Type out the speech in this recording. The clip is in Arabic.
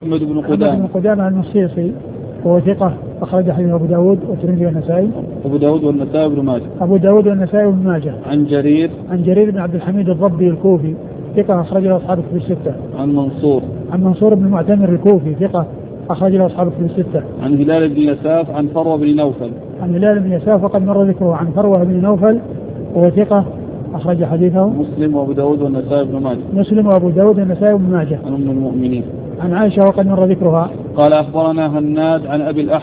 محمد بن قدامة المصيصي وهو ثقة أخرج حديث أبو داود والترمذي والنسائي. أبو داود والنسائي وابن ماجه. عن جرير بن عبد الحميد الضبي الكوفي ثقة أخرج له أصحاب الكتب الستة. عن منصور بن معتمر الكوفي ثقة أخرج له أصحاب الكتب الستة. عن هلال بن يساف عن فروة بن نوفل وقد مر ذكره. عن فروة بن نوفل وهو ثقة أخرج حديثه مسلم وأبو داود والنسائي وابن ماجه. عن أم المؤمنين عن عائشة وقد مر ذكرها. قال أخبرنا هناد عن أبي الأحوص